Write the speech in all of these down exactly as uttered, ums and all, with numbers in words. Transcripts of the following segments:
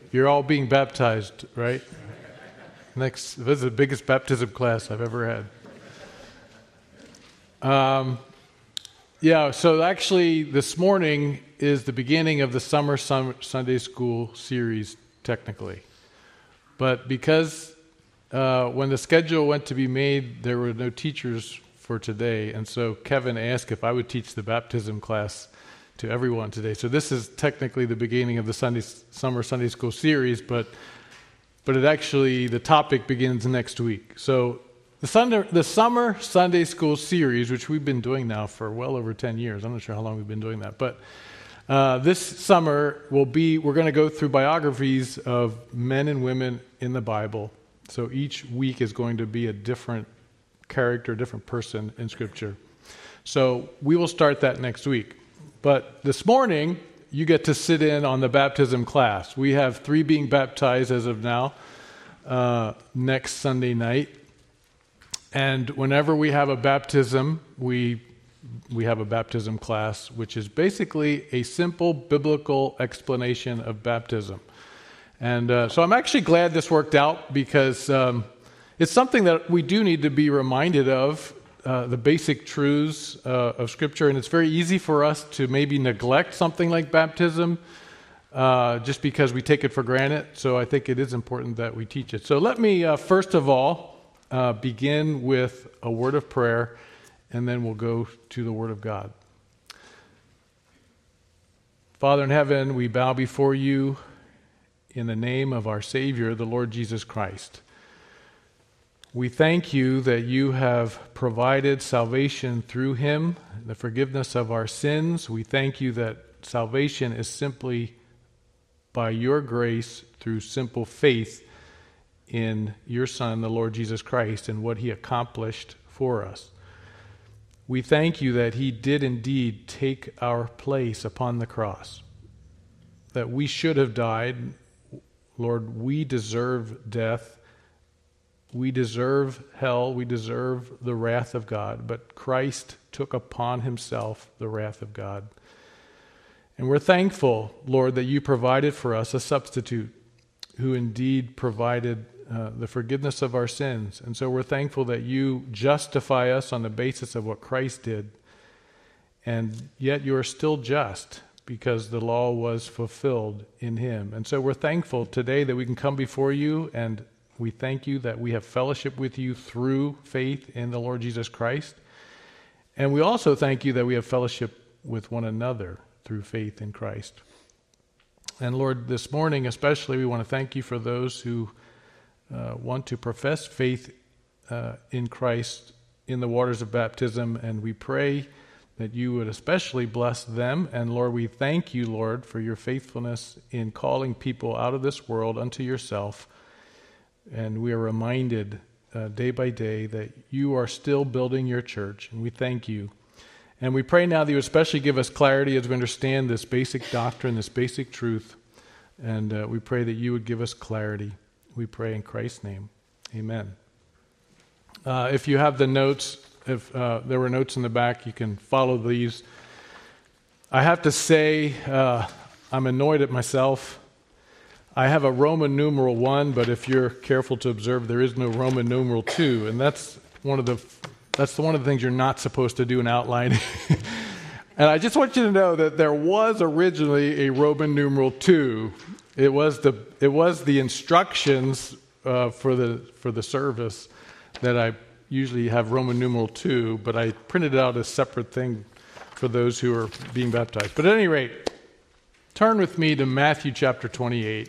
You're all being baptized, right? Next, this is the biggest baptism class I've ever had. Um, yeah, so actually this morning is the beginning of the Summer Sunday School series, technically. But because uh, when the schedule went to be made, there were no teachers for today, and so Kevin asked if I would teach the baptism class to everyone today. So this is technically the beginning of the Sunday Summer Sunday School series, but but it actually, the topic begins next week. So the, Sunday, the Summer Sunday School series, which we've been doing now for well over ten years, I'm not sure how long we've been doing that, but uh, this summer will be, we're going to go through biographies of men and women in the Bible. So each week is going to be a different character, different person in Scripture. So we will start that next week. But this morning, you get to sit in on the baptism class. We have three being baptized as of now, uh, next Sunday night. And whenever we have a baptism, we we have a baptism class, which is basically a simple biblical explanation of baptism. And uh, so I'm actually glad this worked out, because um, it's something that we do need to be reminded of, uh, the basic truths uh, of Scripture. And it's very easy for us to maybe neglect something like baptism uh, just because we take it for granted. So I think it is important that we teach it. So let me, uh, first of all, uh, begin with a word of prayer, and then we'll go to the Word of God. Father in heaven, we bow before you in the name of our Savior, the Lord Jesus Christ. We thank you that you have provided salvation through him, the forgiveness of our sins. We thank you that salvation is simply by your grace through simple faith in your Son, the Lord Jesus Christ, and what he accomplished for us. We thank you that he did indeed take our place upon the cross, that we should have died. Lord, we deserve death. We deserve hell. We deserve the wrath of God. But Christ took upon himself the wrath of God. And we're thankful, Lord, that you provided for us a substitute who indeed provided uh, the forgiveness of our sins. And so we're thankful that you justify us on the basis of what Christ did. And yet you are still just, because the law was fulfilled in him. And so we're thankful today that we can come before you, and we thank you that we have fellowship with you through faith in the Lord Jesus Christ. And we also thank you that we have fellowship with one another through faith in Christ. And Lord, this morning especially, we want to thank you for those who uh, want to profess faith uh, in Christ in the waters of baptism. And we pray that you would especially bless them. And Lord, we thank you, Lord, for your faithfulness in calling people out of this world unto yourself. And we are reminded uh, day by day that you are still building your church, and we thank you. And we pray now that you especially give us clarity as we understand this basic doctrine, this basic truth, and uh, we pray that you would give us clarity. We pray in Christ's name. Amen. Uh, if you have the notes, if uh, there were notes in the back, you can follow these. I have to say, uh, I'm annoyed at myself. I have a Roman numeral one, but if you're careful to observe, there is no Roman numeral two, and that's one of the that's one of the things you're not supposed to do in outlining. And I just want you to know that there was originally a Roman numeral two. It was the it was the instructions uh, for the for the service that I usually have Roman numeral two, but I printed it out as a separate thing for those who are being baptized. But at any rate, turn with me to Matthew chapter twenty-eight.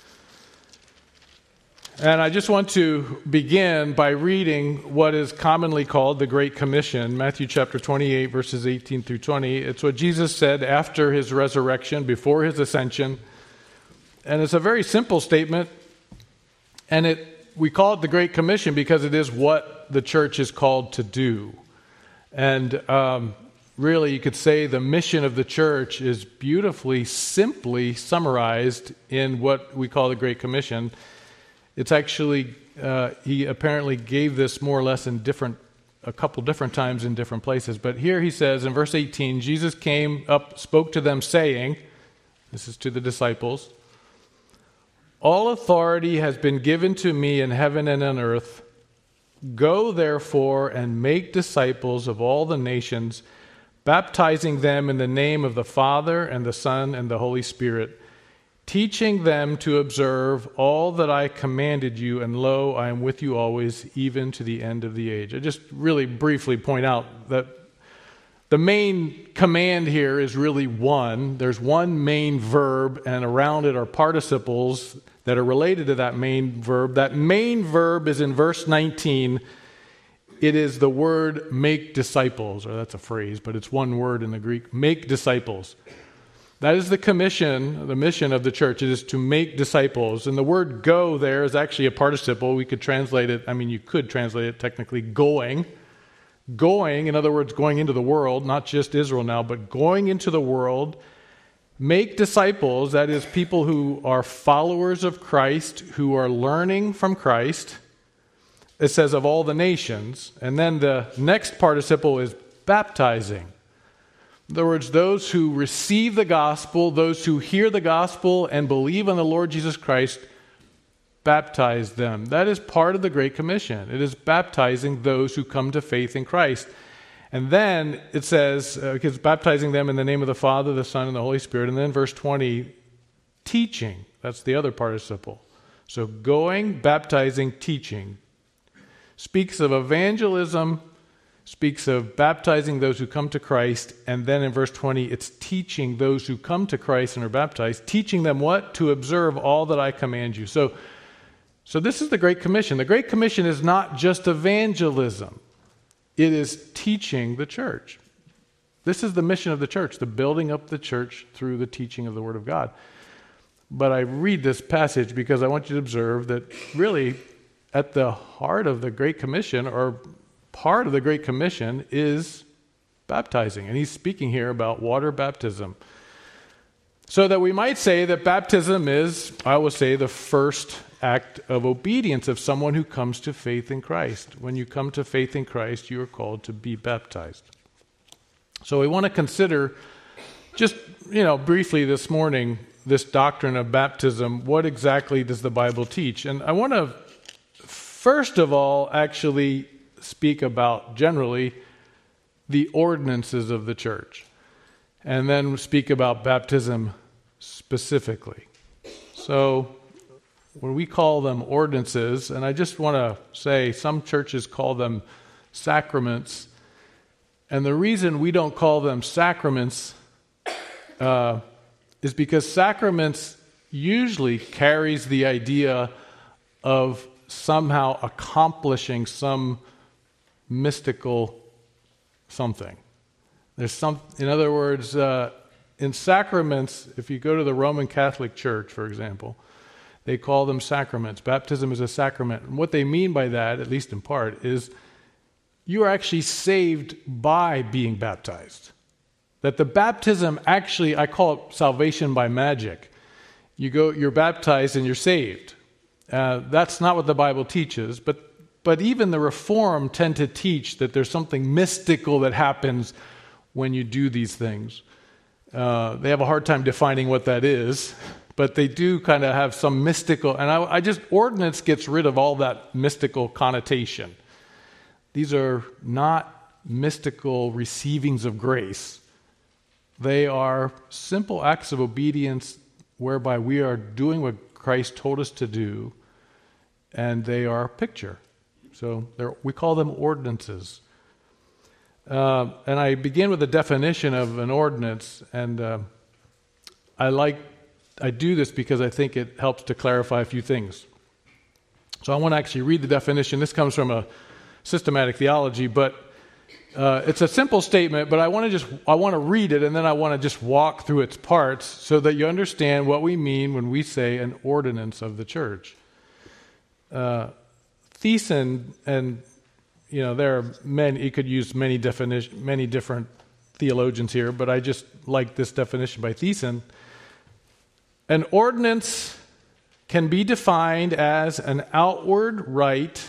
And I just want to begin by reading what is commonly called the Great Commission, Matthew chapter twenty-eight, verses eighteen through twenty. It's what Jesus said after his resurrection, before his ascension. And it's a very simple statement. And it we call it the Great Commission because it is what the church is called to do. And um, really, you could say the mission of the church is beautifully, simply summarized in what we call the Great Commission. It's actually, uh, he apparently gave this more or less in different, a couple different times in different places. But here he says in verse eighteen, Jesus came up, spoke to them saying, this is to the disciples, All authority has been given to me in heaven and on earth. Go, therefore, and make disciples of all the nations, baptizing them in the name of the Father and the Son and the Holy Spirit, teaching them to observe all that I commanded you, and lo, I am with you always, even to the end of the age. I just really briefly point out that the main command here is really one. There's one main verb, and around it are participles that are related to that main verb. That main verb is in verse nineteen. It is the word make disciples, or that's a phrase, but it's one word in the Greek, make disciples. That is the commission, the mission of the church. It is to make disciples. And the word go there is actually a participle. We could translate it, I mean, you could translate it technically going. Going, in other words, going into the world, not just Israel now, but going into the world. Make disciples, that is, people who are followers of Christ, who are learning from Christ. It says of all the nations. And then the next participle is baptizing. In other words, those who receive the gospel, those who hear the gospel and believe on the Lord Jesus Christ, baptize them. That is part of the Great Commission. It is baptizing those who come to faith in Christ. And then it says, uh, it's baptizing them in the name of the Father, the Son, and the Holy Spirit. And then verse twenty, teaching. That's the other participle. So going, baptizing, teaching. Speaks of evangelism, speaks of baptizing those who come to Christ. And then in verse twenty, it's teaching those who come to Christ and are baptized. Teaching them what? To observe all that I command you. So, so this is the Great Commission. The Great Commission is not just evangelism. It is teaching the church. This is the mission of the church, the building up the church through the teaching of the Word of God. But I read this passage because I want you to observe that really at the heart of the Great Commission, or part of the Great Commission, is baptizing. And he's speaking here about water baptism. So that we might say that baptism is, I will say, the first act of obedience of someone who comes to faith in Christ. When you come to faith in Christ, you are called to be baptized. So we want to consider, just, you know, briefly this morning, this doctrine of baptism. What exactly does the Bible teach? And I want to, first of all, actually speak about, generally, the ordinances of the church. And then speak about baptism specifically. So when we call them ordinances, and I just want to say some churches call them sacraments, and the reason we don't call them sacraments uh, is because sacraments usually carries the idea of somehow accomplishing some mystical something. There's some, in other words, uh, in sacraments, if you go to the Roman Catholic Church, for example, they call them sacraments. Baptism is a sacrament. And what they mean by that, at least in part, is you are actually saved by being baptized. That the baptism actually, I call it salvation by magic. You go, you're baptized and you're saved. Uh, that's not what the Bible teaches, but but even the Reformed tend to teach that there's something mystical that happens when you do these things. Uh, they have a hard time defining what that is, but they do kind of have some mystical, and I, I just, ordinance gets rid of all that mystical connotation. These are not mystical receivings of grace. They are simple acts of obedience whereby we are doing what Christ told us to do, and they are a picture. So we call them ordinances. Uh, and I begin with a definition of an ordinance, and uh, I like I do this because I think it helps to clarify a few things. So I want to actually read the definition. This comes from a systematic theology, but uh, it's a simple statement. But I want to just I want to read it, and then I want to just walk through its parts so that you understand what we mean when we say an ordinance of the church. Uh, Thiessen, and you know, there are many, you could use many definition, many different theologians here, but I just like this definition by Thiessen. An ordinance can be defined as an outward rite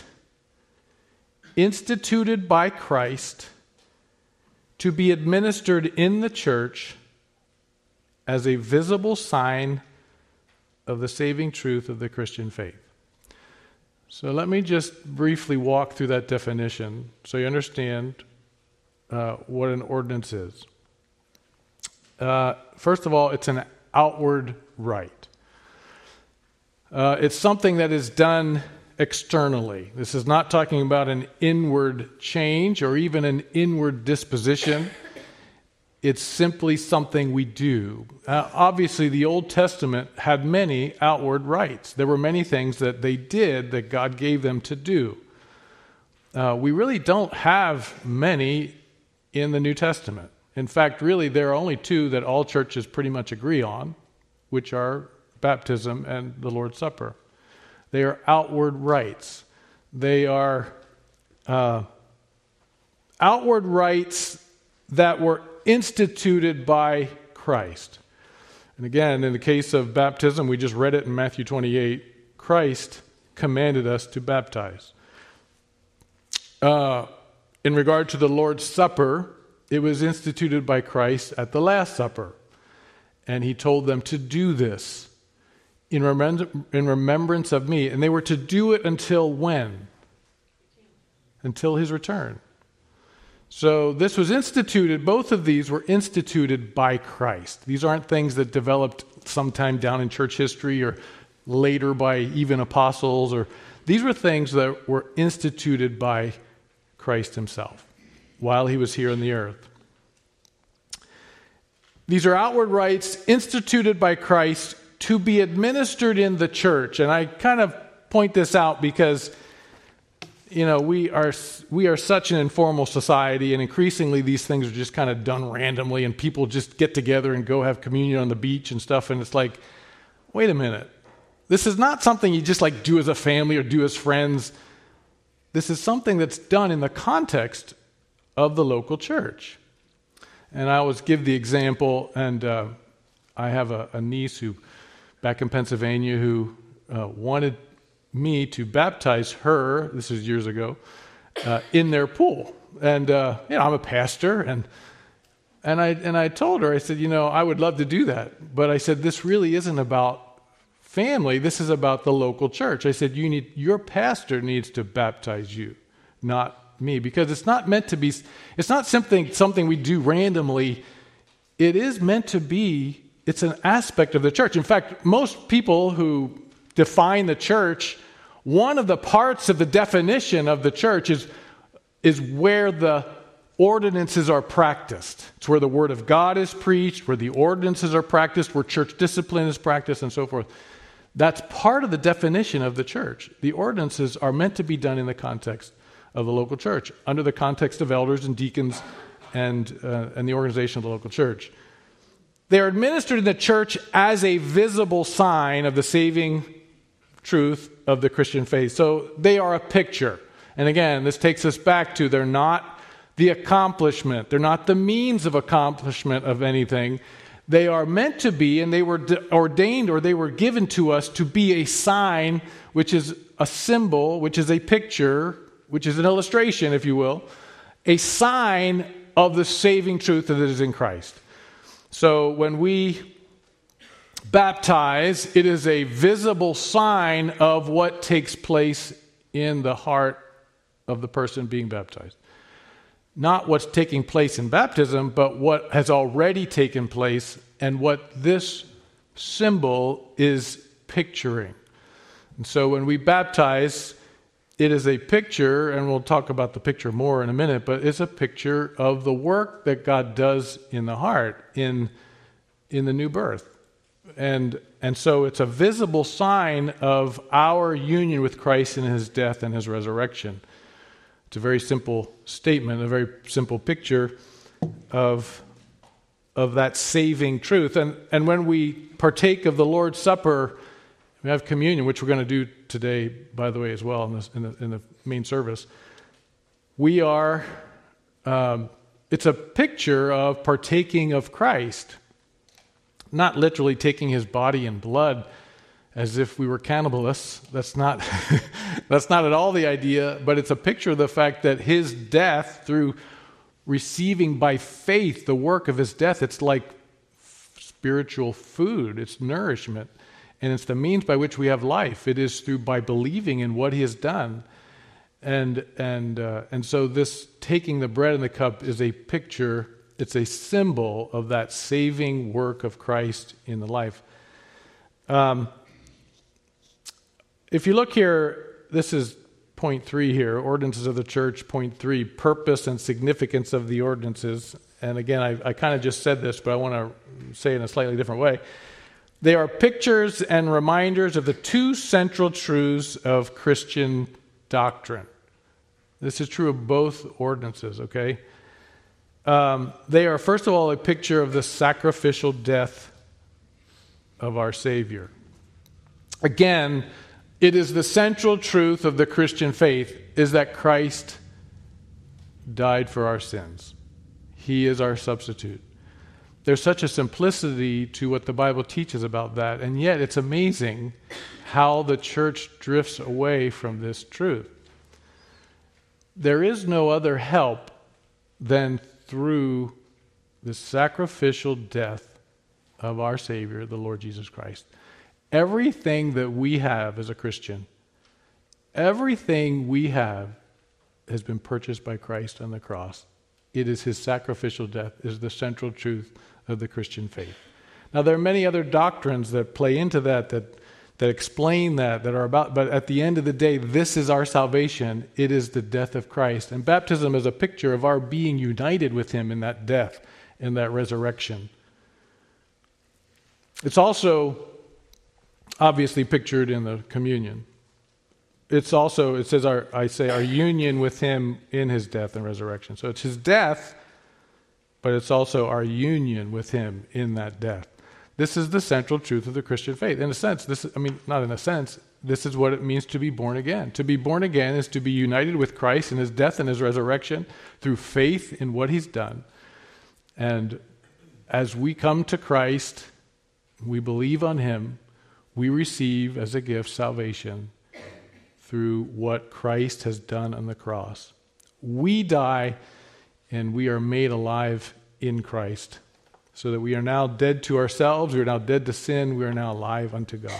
instituted by Christ to be administered in the church as a visible sign of the saving truth of the Christian faith. So let me just briefly walk through that definition so you understand uh, what an ordinance is. Uh, first of all, it's an outward rite. Uh, it's something that is done externally. This is not talking about an inward change or even an inward disposition. It's simply something we do. Uh, obviously, the Old Testament had many outward rites. There were many things that they did that God gave them to do. Uh, we really don't have many in the New Testament. In fact, really, there are only two that all churches pretty much agree on, which are baptism and the Lord's Supper. They are outward rites. They are uh, outward rites that were instituted by Christ. And again, in the case of baptism, we just read it in Matthew twenty-eight, Christ commanded us to baptize. Uh, in regard to the Lord's Supper, it was instituted by Christ at the Last Supper. And he told them to do this in, remem- in remembrance of me. And they were to do it until when? Until his return. So this was instituted, both of these were instituted by Christ. These aren't things that developed sometime down in church history or later by even apostles. Or these were things that were instituted by Christ himself while he was here on the earth. These are outward rites instituted by Christ to be administered in the church. And I kind of point this out because you know, we are we are such an informal society, and increasingly these things are just kind of done randomly, and people just get together and go have communion on the beach and stuff, and it's like, wait a minute. This is not something you just like do as a family or do as friends. This is something that's done in the context of the local church. And I always give the example, and uh, I have a, a niece who, back in Pennsylvania, who uh, wanted me to baptize her, this is years ago, uh, in their pool. And, uh, you know, I'm a pastor, and and I and I told her, I said, you know, I would love to do that, but I said, this really isn't about family, this is about the local church. I said, you need, your pastor needs to baptize you, not me, because it's not meant to be, it's not something, something we do randomly. It is meant to be, it's an aspect of the church. In fact, most people who define the church, one of the parts of the definition of the church is, is where the ordinances are practiced. It's where the Word of God is preached, where the ordinances are practiced, where church discipline is practiced, and so forth. That's part of the definition of the church. The ordinances are meant to be done in the context of the local church, under the context of elders and deacons and, uh, and the organization of the local church. They are administered in the church as a visible sign of the saving truth of the Christian faith. So they are a picture. And again, this takes us back to they're not the accomplishment. They're not the means of accomplishment of anything. They are meant to be, and they were de- ordained or they were given to us to be a sign, which is a symbol, which is a picture, which is an illustration, if you will, a sign of the saving truth that is in Christ. So when we baptize, it is a visible sign of what takes place in the heart of the person being baptized. Not what's taking place in baptism, but what has already taken place and what this symbol is picturing. And so when we baptize, it is a picture, and we'll talk about the picture more in a minute, but it's a picture of the work that God does in the heart, in, in the new birth. And and so it's a visible sign of our union with Christ in his death and his resurrection. It's a very simple statement, a very simple picture of, of that saving truth. And, and when we partake of the Lord's Supper, we have communion, which we're going to do today, by the way, as well in, this, in, the, in the main service. We are, um, it's a picture of partaking of Christ. Not literally taking his body and blood as if we were cannibalists. That's not that's not at all the idea, but it's a picture of the fact that his death, through receiving by faith the work of his death, it's like spiritual food, it's nourishment. and it's the means by which we have life. It is through by believing in what he has done. And and uh, and so this taking the bread and the cup is a picture, it's a symbol of that saving work of Christ in the life. Um, if you look here, this is point three here, ordinances of the church, point three, purpose and significance of the ordinances. And again, I, I kind of just said this, but I want to say it in a slightly different way. They are pictures and reminders of the two central truths of Christian doctrine. This is true of both ordinances, okay? Um, they are, first of all, a picture of the sacrificial death of our Savior. Again, it is the central truth of the Christian faith is that Christ died for our sins. He is our substitute. There's such a simplicity to what the Bible teaches about that, and yet it's amazing how the church drifts away from this truth. There is no other help than through the sacrificial death of our Savior, the Lord Jesus Christ. Everything that we have as a Christian, everything we have has been purchased by Christ on the cross. It is his sacrificial death is the central truth of the Christian faith. Now, there are many other doctrines that play into that, that that explain that, that are about, but at the end of the day, this is our salvation. It is the death of Christ. And baptism is a picture of our being united with him in that death, in that resurrection. It's also obviously pictured in the communion. It's also, it says, our, I say, our union with him in his death and resurrection. So it's his death, but it's also our union with him in that death. This is the central truth of the Christian faith. In a sense, this I mean, not in a sense, this is what it means to be born again. To be born again is to be united with Christ in his death and his resurrection through faith in what he's done. And as we come to Christ, we believe on him, we receive as a gift salvation through what Christ has done on the cross. We die and we are made alive in Christ. So that we are now dead to ourselves, we are now dead to sin, we are now alive unto God.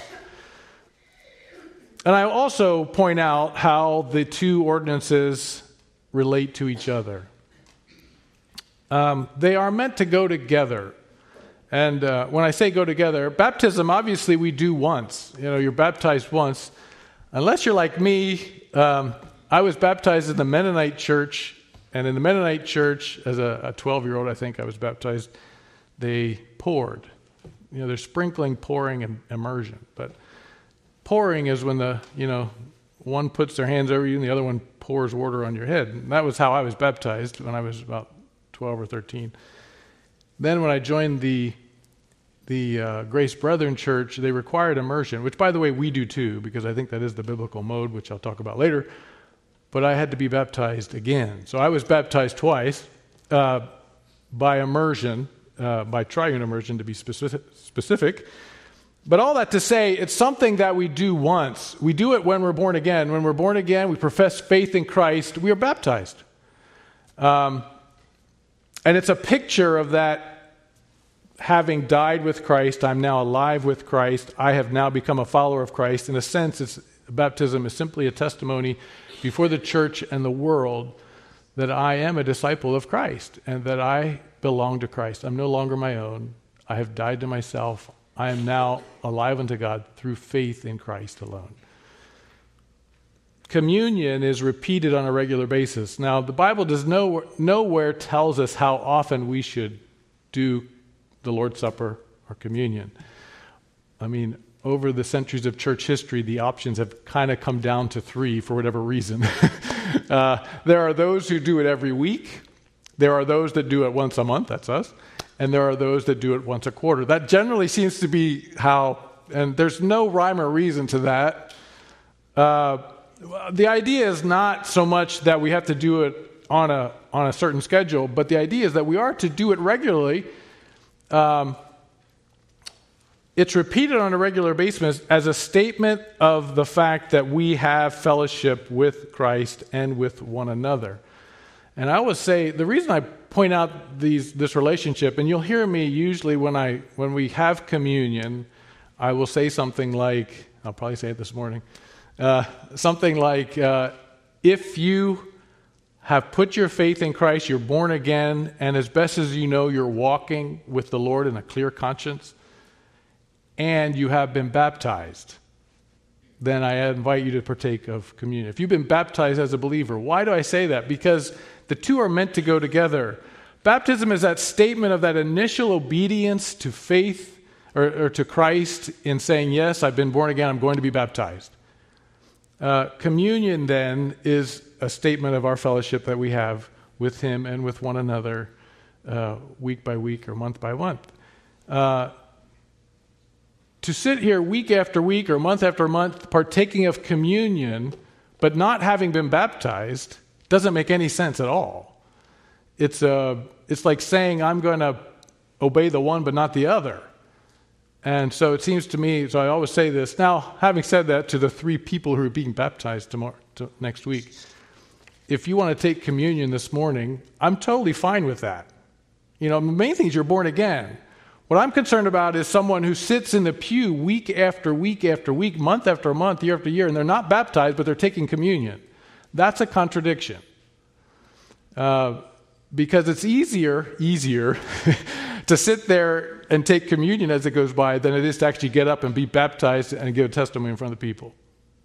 And I also point out how the two ordinances relate to each other. Um, they are meant to go together. And uh, when I say go together, baptism, obviously we do once. You know, you're baptized once. Unless you're like me, um, I was baptized in the Mennonite church. And in the Mennonite church, as a twelve-year-old, I think I was baptized, they poured. You know, there's sprinkling, pouring, and immersion. But pouring is when the, you know, one puts their hands over you and the other one pours water on your head. And that was how I was baptized when I was about twelve or thirteen. Then when I joined the the uh, Grace Brethren Church, they required immersion, which, by the way, we do too, because I think that is the biblical mode, which I'll talk about later. But I had to be baptized again. So I was baptized twice uh, by immersion, Uh, by triune immersion to be specific, specific. But all that to say, it's something that we do once. We do it when we're born again. When we're born again, we profess faith in Christ, we are baptized. Um, and it's a picture of that having died with Christ, I'm now alive with Christ, I have now become a follower of Christ. In a sense, it's, baptism is simply a testimony before the church and the world that I am a disciple of Christ and that I belong to Christ. I'm no longer my own. I have died to myself. I am now alive unto God through faith in Christ alone. Communion is repeated on a regular basis. Now, the Bible does no, nowhere tells us how often we should do the Lord's Supper or communion. I mean, over the centuries of church history, the options have kind of come down to three for whatever reason. uh, there are those who do it every week. There are those that do it once a month, that's us, and there are those that do it once a quarter. That generally seems to be how, and there's no rhyme or reason to that. Uh, the idea is not so much that we have to do it on a on a certain schedule, but the idea is that we are to do it regularly. Um, it's repeated on a regular basis as a statement of the fact that we have fellowship with Christ and with one another. And I always say, the reason I point out these this relationship, and you'll hear me usually when I when we have communion, I will say something like, I'll probably say it this morning, uh, something like, uh, if you have put your faith in Christ, you're born again, and as best as you know, you're walking with the Lord in a clear conscience, and you have been baptized, then I invite you to partake of communion. If you've been baptized as a believer, why do I say that? Because the two are meant to go together. Baptism is that statement of that initial obedience to faith or, or to Christ in saying, yes, I've been born again, I'm going to be baptized. Uh, communion then is a statement of our fellowship that we have with Him and with one another uh, week by week or month by month. Uh, to sit here week after week or month after month partaking of communion but not having been baptized doesn't make any sense at all. It's, uh, it's like saying I'm going to obey the one but not the other. And so it seems to me, so I always say this. Now, having said that, to the three people who are being baptized tomorrow, to next week, if you want to take communion this morning, I'm totally fine with that. You know, the main thing is you're born again. What I'm concerned about is someone who sits in the pew week after week after week, month after month, year after year, and they're not baptized, but they're taking communion. That's a contradiction. Uh, because it's easier, easier to sit there and take communion as it goes by than it is to actually get up and be baptized and give a testimony in front of the people.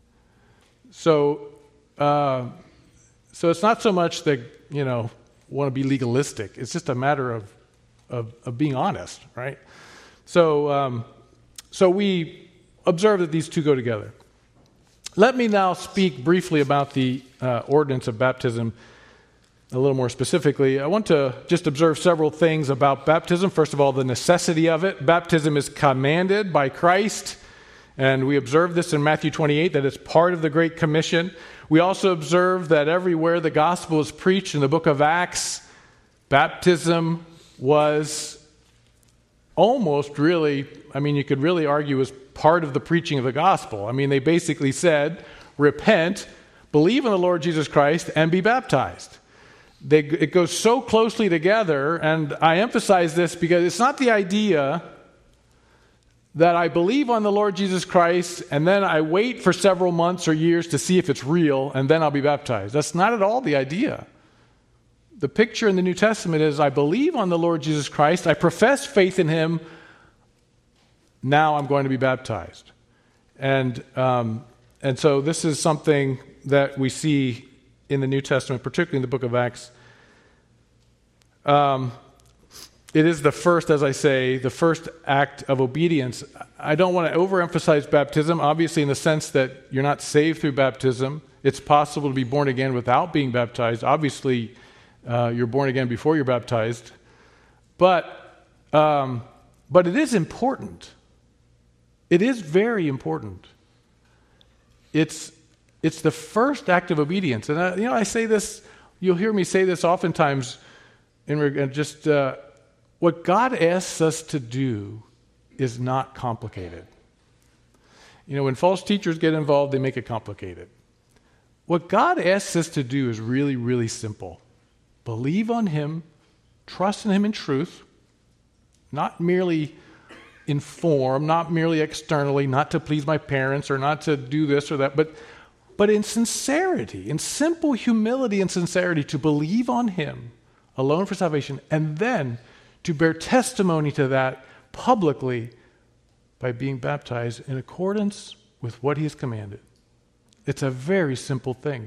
So, uh, so it's not so much that, you know, want to be legalistic. It's just a matter of Of, of being honest, right? So, um, so we observe that these two go together. Let me now speak briefly about the uh, ordinance of baptism a little more specifically. I want to just observe several things about baptism. First of all, the necessity of it. Baptism is commanded by Christ, and we observe this in Matthew twenty-eight, that it's part of the Great Commission. We also observe that everywhere the gospel is preached in the book of Acts, baptism was almost really, I mean, you could really argue was part of the preaching of the gospel. I mean, they basically said, repent, believe in the Lord Jesus Christ, and be baptized. They, it goes so closely together, and I emphasize this because it's not the idea that I believe on the Lord Jesus Christ, and then I wait for several months or years to see if it's real, and then I'll be baptized. That's not at all the idea. The picture in the New Testament is I believe on the Lord Jesus Christ, I profess faith in Him, now I'm going to be baptized. And um, and so this is something that we see in the New Testament, particularly in the book of Acts. Um, it is the first, as I say, the first act of obedience. I don't want to overemphasize baptism, obviously in the sense that you're not saved through baptism. It's possible to be born again without being baptized. Obviously, Uh, you're born again before you're baptized. But, um, but it is important. It is very important. It's, it's the first act of obedience. And, I, you know, I say this, you'll hear me say this oftentimes, in reg- just uh, what God asks us to do is not complicated. You know, when false teachers get involved, they make it complicated. What God asks us to do is really, really simple. Believe on Him, trust in Him in truth, not merely in form, not merely externally, not to please my parents or not to do this or that, but, but in sincerity, in simple humility and sincerity, to believe on Him alone for salvation, and then to bear testimony to that publicly by being baptized in accordance with what He has commanded. It's a very simple thing.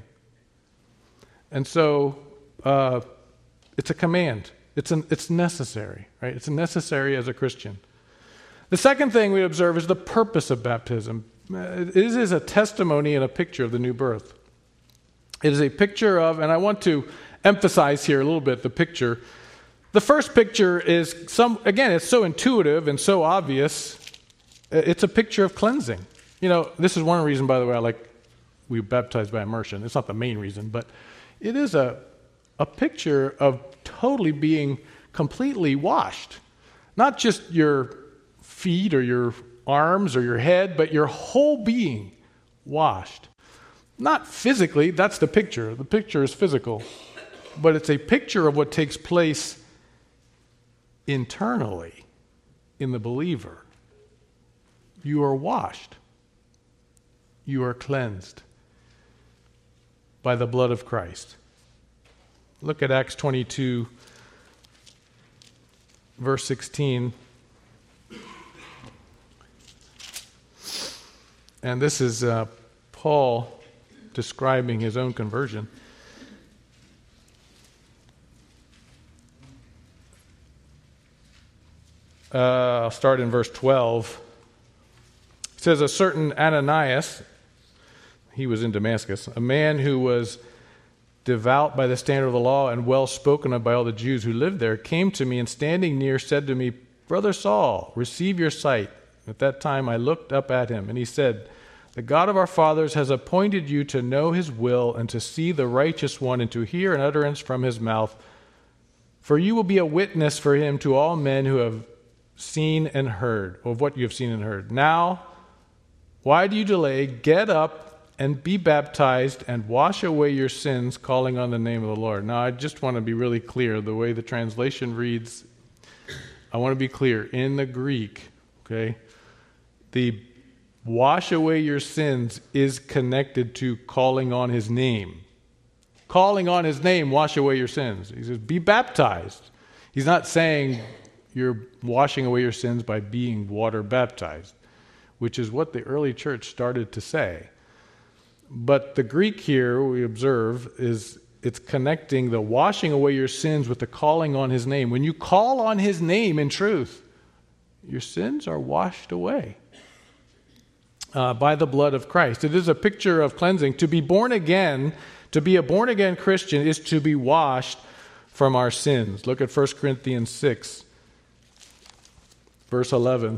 And so, Uh, it's a command. It's an, it's necessary, right? It's necessary as a Christian. The second thing we observe is the purpose of baptism. It is a testimony and a picture of the new birth. It is a picture of, and I want to emphasize here a little bit the picture. The first picture is some, again, it's so intuitive and so obvious. It's a picture of cleansing. You know, this is one reason, by the way, I like we baptized by immersion. It's not the main reason, but it is a a picture of totally being completely washed. Not just your feet or your arms or your head, but your whole being washed. Not physically, that's the picture. The picture is physical. But it's a picture of what takes place internally in the believer. You are washed. You are cleansed by the blood of Christ. Look at Acts twenty-two, verse sixteen. And this is uh, Paul describing his own conversion. Uh, I'll start in verse twelve. It says, a certain Ananias, he was in Damascus, a man who was devout by the standard of the law and well spoken of by all the Jews who lived there, came to me and standing near said to me, Brother Saul, receive your sight. At that time I looked up at him, and he said, the God of our fathers has appointed you to know his will and to see the righteous one and to hear an utterance from his mouth. For you will be a witness for him to all men who have seen and heard, of what you have seen and heard. Now, why do you delay? Get up and be baptized and wash away your sins, calling on the name of the Lord. Now, I just want to be really clear. The way the translation reads, I want to be clear. In the Greek, okay, the wash away your sins is connected to calling on his name. Calling on his name, wash away your sins. He says, be baptized. He's not saying you're washing away your sins by being water baptized, which is what the early church started to say. But the Greek here, we observe, is it's connecting the washing away your sins with the calling on his name. When you call on his name in truth, your sins are washed away uh, by the blood of Christ. It is a picture of cleansing. To be born again, to be a born-again Christian is to be washed from our sins. Look at First Corinthians six, verse eleven.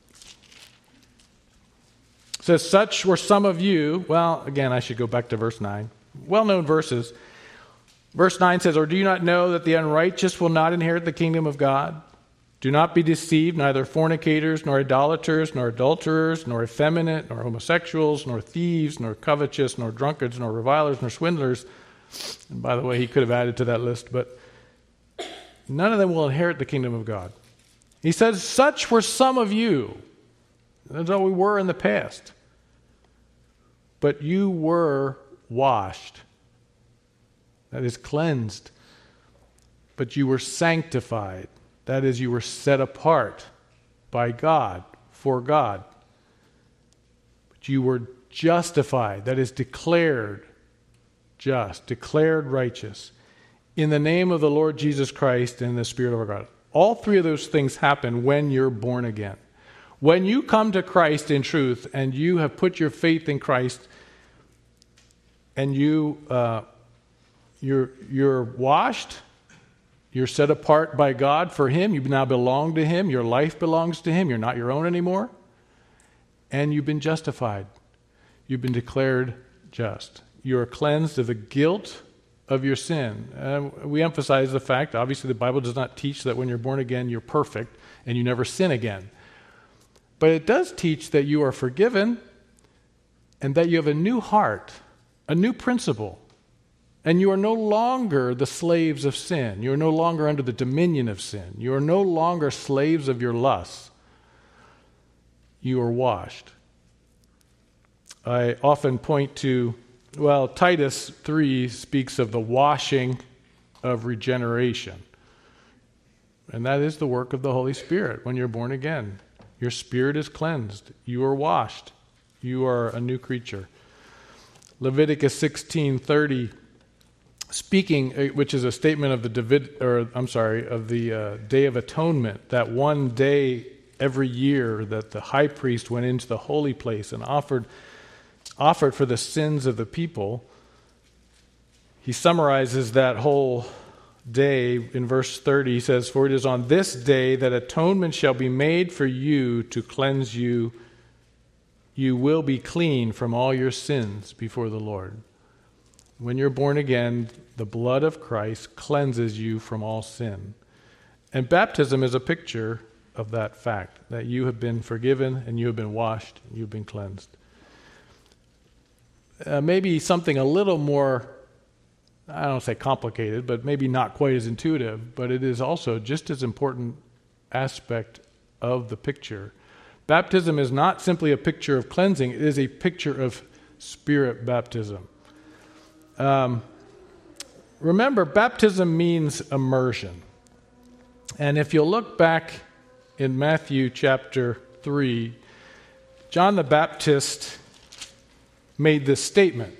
It says, such were some of you. Well, again, I should go back to verse nine. Well-known verses. Verse nine says, or do you not know that the unrighteous will not inherit the kingdom of God? Do not be deceived, neither fornicators, nor idolaters, nor adulterers, nor effeminate, nor homosexuals, nor thieves, nor covetous, nor drunkards, nor revilers, nor swindlers. And by the way, he could have added to that list, but none of them will inherit the kingdom of God. He says, such were some of you. That's all we were in the past. But you were washed. That is cleansed. But you were sanctified. That is, you were set apart by God, for God. But you were justified. That is, declared just, declared righteous, in the name of the Lord Jesus Christ and the Spirit of our God. All three of those things happen when you're born again. When you come to Christ in truth and you have put your faith in Christ and you, uh, you're, you're washed, you're set apart by God for him, you now belong to him, your life belongs to him, you're not your own anymore, and you've been justified. You've been declared just. You are cleansed of the guilt of your sin. Uh, we emphasize the fact, obviously the Bible does not teach that when you're born again you're perfect and you never sin again. But it does teach that you are forgiven and that you have a new heart, a new principle. And you are no longer the slaves of sin. You are no longer under the dominion of sin. You are no longer slaves of your lusts. You are washed. I often point to, well, Titus three speaks of the washing of regeneration. And that is the work of the Holy Spirit when you're born again. Your spirit is cleansed. You are washed. You are a new creature. Leviticus sixteen thirty, speaking, which is a statement of the David, or I'm sorry, of the uh, Day of Atonement, that one day every year that the high priest went into the holy place and offered offered for the sins of the people. He summarizes that whole day in verse thirty. He says, for it is on this day that atonement shall be made for you to cleanse you. You will be clean from all your sins before the Lord. When you're born again, the blood of Christ cleanses you from all sin. And baptism is a picture of that fact, that you have been forgiven and you have been washed and you've been cleansed. Uh, maybe something a little more, I don't say complicated, but maybe not quite as intuitive, but it is also just as important aspect of the picture. Baptism is not simply a picture of cleansing. It is a picture of Spirit baptism. Um, remember, baptism means immersion. And if you'll look back in Matthew chapter three, John the Baptist made this statement.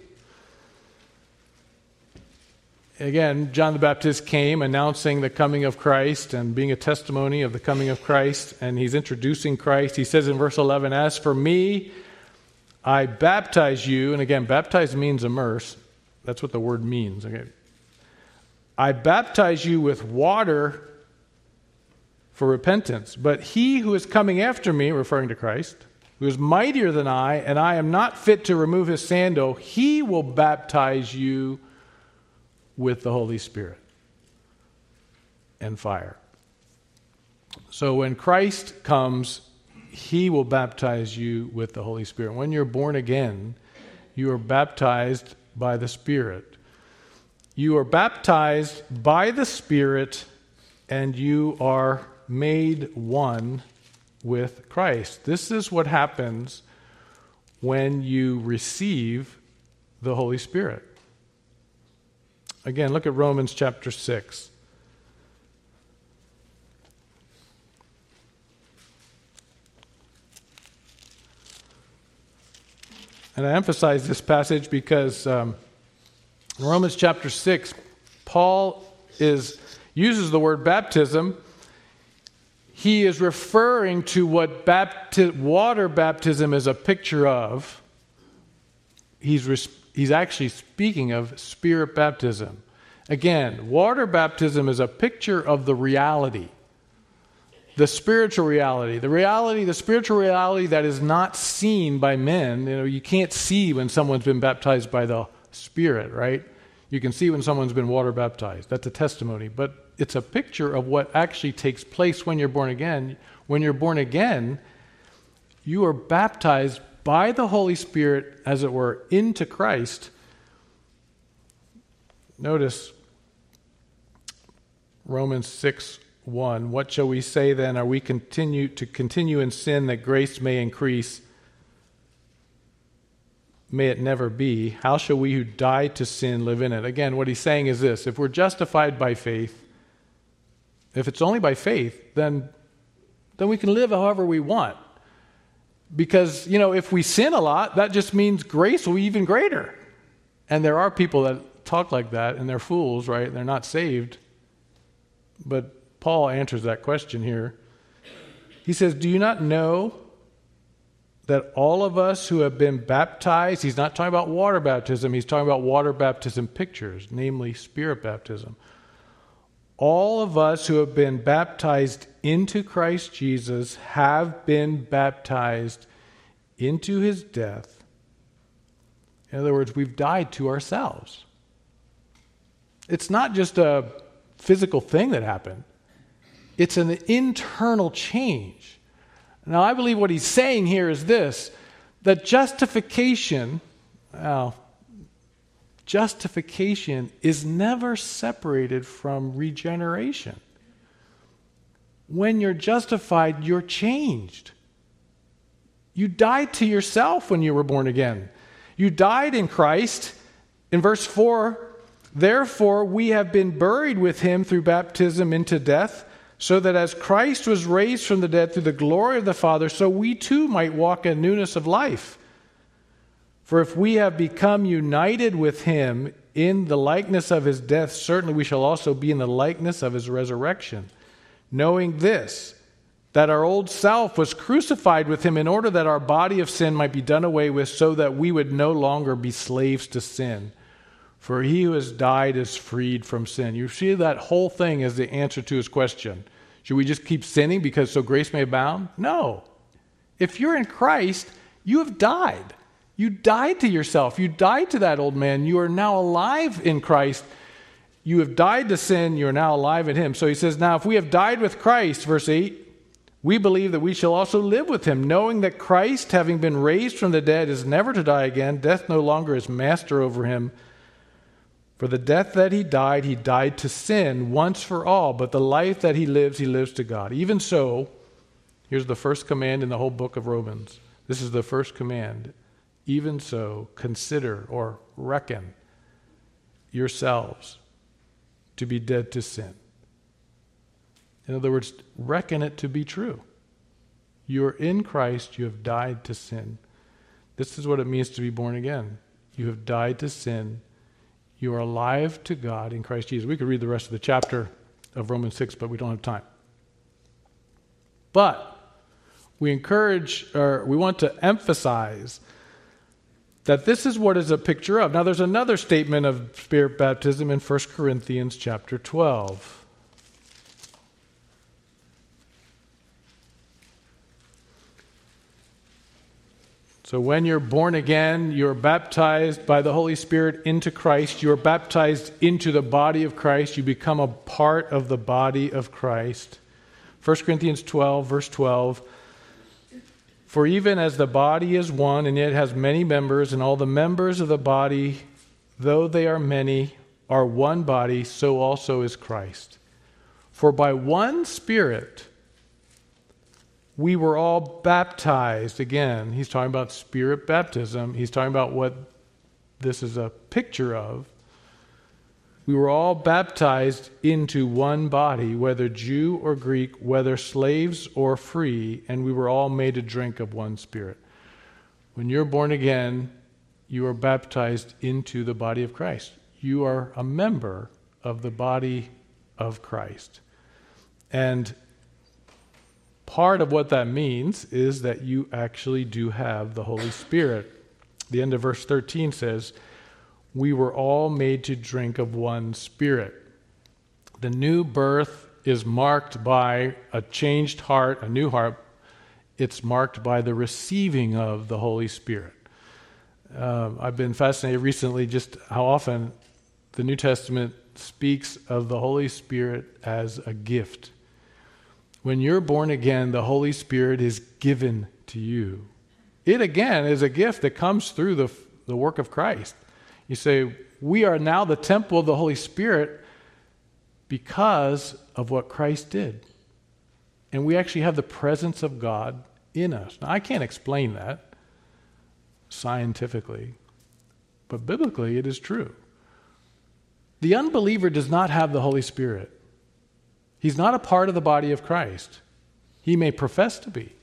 Again, John the Baptist came announcing the coming of Christ and being a testimony of the coming of Christ, and he's introducing Christ. He says in verse eleven, "As for me, I baptize you," and again, baptize means immerse. That's what the word means. Okay, "I baptize you with water for repentance, but he who is coming after me," referring to Christ, "who is mightier than I, and I am not fit to remove his sandal, he will baptize you with the Holy Spirit and fire." So when Christ comes, he will baptize you with the Holy Spirit. When you're born again, you are baptized by the Spirit. You are baptized by the Spirit, and you are made one with Christ. This is what happens when you receive the Holy Spirit. Again, look at Romans chapter six. And I emphasize this passage because um, in Romans chapter six, Paul is uses the word baptism. He is referring to what bapti- water baptism is a picture of. He's res- He's actually speaking of Spirit baptism. Again, water baptism is a picture of the reality, the spiritual reality, the reality, the spiritual reality that is not seen by men. You know, you can't see when someone's been baptized by the Spirit, right? You can see when someone's been water baptized. That's a testimony. But it's a picture of what actually takes place when you're born again. When you're born again, you are baptized by the Holy Spirit, as it were, into Christ. Notice Romans six one. "What shall we say then? Are we continue to continue in sin that grace may increase? May it never be. How shall we who died to sin live in it?" Again, what he's saying is this: if we're justified by faith, if it's only by faith, then then we can live however we want. Because, you know, if we sin a lot, that just means grace will be even greater. And there are people that talk like that, and they're fools, right? They're not saved. But Paul answers that question here. He says, "Do you not know that all of us who have been baptized," he's not talking about water baptism, he's talking about water baptism pictures, namely Spirit baptism. "All of us who have been baptized into Christ Jesus have been baptized into his death." In other words, we've died to ourselves. It's not just a physical thing that happened. It's an internal change. Now, I believe what he's saying here is this, that justification, well, justification is never separated from regeneration. When you're justified, you're changed. You died to yourself when you were born again. You died in Christ. In verse four, "Therefore we have been buried with him through baptism into death, so that as Christ was raised from the dead through the glory of the Father, so we too might walk in newness of life. For if we have become united with him in the likeness of his death, certainly we shall also be in the likeness of his resurrection. Knowing this, that our old self was crucified with him in order that our body of sin might be done away with, so that we would no longer be slaves to sin. For he who has died is freed from sin." You see that whole thing as the answer to his question. Should we just keep sinning because so grace may abound? No. If you're in Christ, you have died. You died to yourself. You died to that old man. You are now alive in Christ. You have died to sin. You are now alive in him. So he says, now if we have died with Christ, verse eight, we believe that we shall also live with him, knowing that Christ, having been raised from the dead, is never to die again. Death no longer is master over him. For the death that he died, he died to sin once for all, but the life that he lives, he lives to God. Even so, Here's the first command in the whole book of Romans. This is the first command. Even so, consider or reckon yourselves to be dead to sin. In other words, reckon it to be true. You are in Christ, you have died to sin. This is what it means to be born again. You have died to sin. You are alive to God in Christ Jesus. We could read the rest of the chapter of Romans six, but we don't have time. But we encourage, or we want to emphasize that this is what is a picture of. Now there's another statement of Spirit baptism in First Corinthians chapter twelve. So when you're born again, you're baptized by the Holy Spirit into Christ. You're baptized into the body of Christ. You become a part of the body of Christ. First Corinthians twelve, verse twelve. For even as the body is one, and yet has many members, and all the members of the body, though they are many, are one body, so also is Christ. For by one Spirit we were all baptized. Again, he's talking about Spirit baptism. He's talking about what this is a picture of. We were all baptized into one body, whether Jew or Greek, whether slaves or free, and we were all made to drink of one Spirit. When you're born again, you are baptized into the body of Christ. You are a member of the body of Christ. And part of what that means is that you actually do have the Holy Spirit. The end of verse thirteen says, we were all made to drink of one Spirit. The new birth is marked by a changed heart, a new heart. It's marked by the receiving of the Holy Spirit. Uh, I've been fascinated recently just how often the New Testament speaks of the Holy Spirit as a gift. When you're born again, the Holy Spirit is given to you. It, again, is a gift that comes through the, the work of Christ. You say, we are now the temple of the Holy Spirit because of what Christ did. And we actually have the presence of God in us. Now, I can't explain that scientifically, but biblically it is true. The unbeliever does not have the Holy Spirit. He's not a part of the body of Christ. He may profess to be.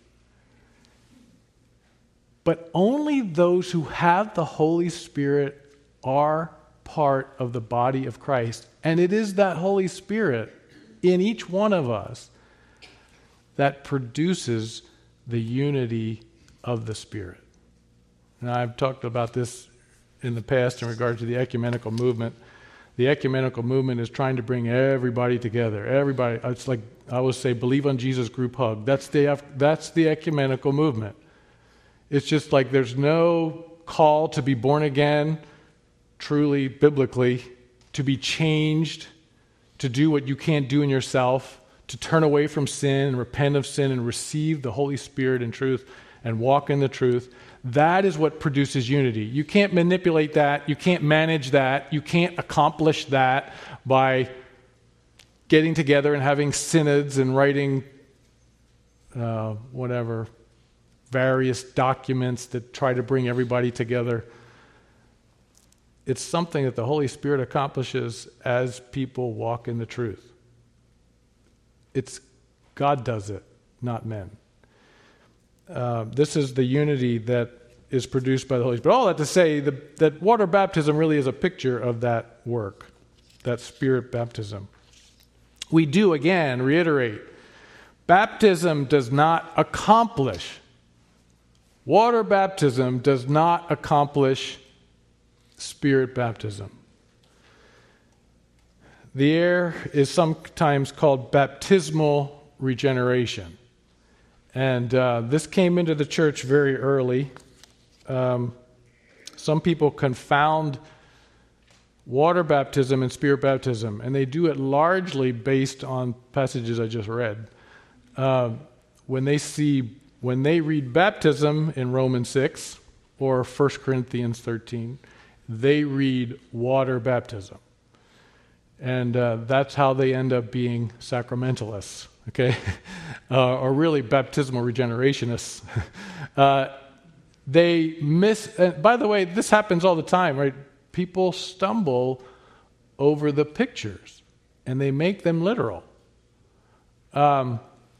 But only those who have the Holy Spirit are part of the body of Christ. And it is that Holy Spirit in each one of us that produces the unity of the Spirit. Now, I've talked about this in the past in regard to the ecumenical movement. The ecumenical movement is trying to bring everybody together. Everybody, it's like I always say, believe on Jesus, group hug. That's the, that's the ecumenical movement. It's just like there's no call to be born again, truly, biblically, to be changed, to do what you can't do in yourself, to turn away from sin and repent of sin and receive the Holy Spirit in truth and walk in the truth. That is what produces unity. You can't manipulate that. You can't manage that. You can't accomplish that by getting together and having synods and writing uh, whatever, various documents that try to bring everybody together. It's something that the Holy Spirit accomplishes as people walk in the truth. It's God does it, not men. Uh, this is the unity that is produced by the Holy Spirit. All that to say the, that water baptism really is a picture of that work, that Spirit baptism. We do, again, reiterate, baptism does not accomplish, water baptism does not accomplish Spirit baptism. The air is sometimes called baptismal regeneration. And uh, this came into the church very early. Um, some people confound water baptism and Spirit baptism, and they do it largely based on passages I just read. Uh, when they see, when they read baptism in Romans six or First Corinthians thirteen, they read water baptism. And uh, that's how they end up being sacramentalists. okay, uh, or really baptismal regenerationists, uh, they miss, and by the way, this happens all the time, right? People stumble over the pictures, and they make them literal. Um,